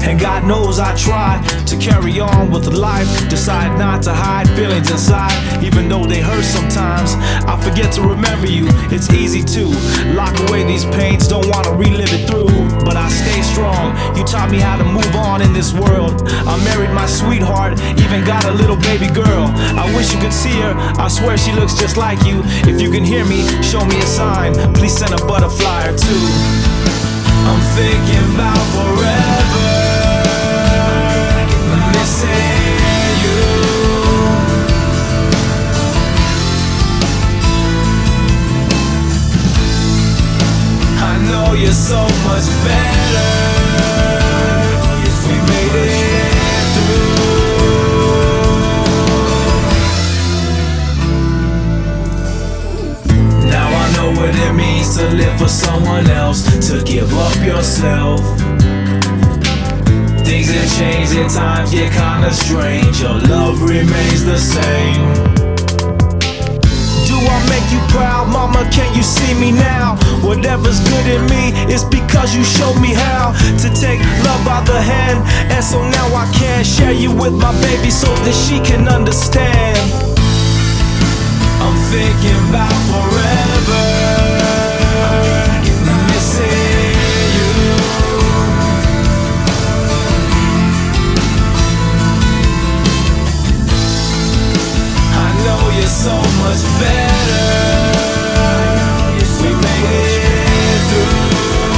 And God knows I try to carry on with life. Decide not to hide feelings inside, even though they hurt sometimes. I forget to remember you, it's easy to lock away these pains, don't wanna relive it through. But I stay strong, you taught me how to move on in this world. I married my sweetheart, even got a little baby girl. I wish you could see her, I swear she looks just like you. If you can hear me, show me a sign, please send a butterfly or two. I'm thinking about forever, missing you. I know you're so much better, we made it through. Now I know what it means to live for someone else, to give up yourself. Things have changed and times get kinda strange, your love remains the same. Do I make you proud, mama, can you see me now? Whatever's good in me is because you showed me how to take love by the hand. And so now I can share you with my baby so that she can understand. I'm thinking about forever, missing you. I know you're so much better, we made it through.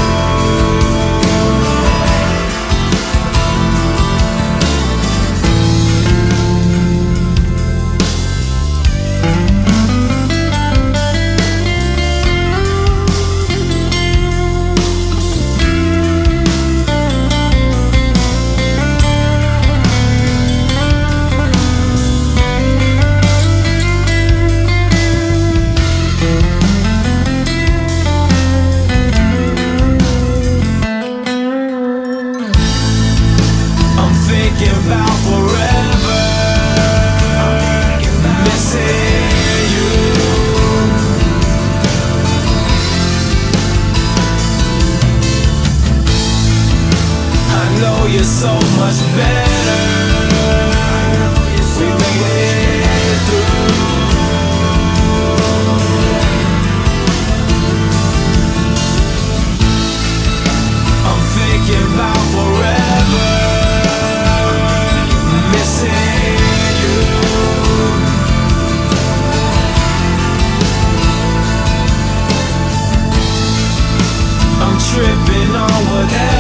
Thinking about forever, missing you. I know you're so much better, we made it through. I'm thinking about forever, missing you. I'm tripping on whatever.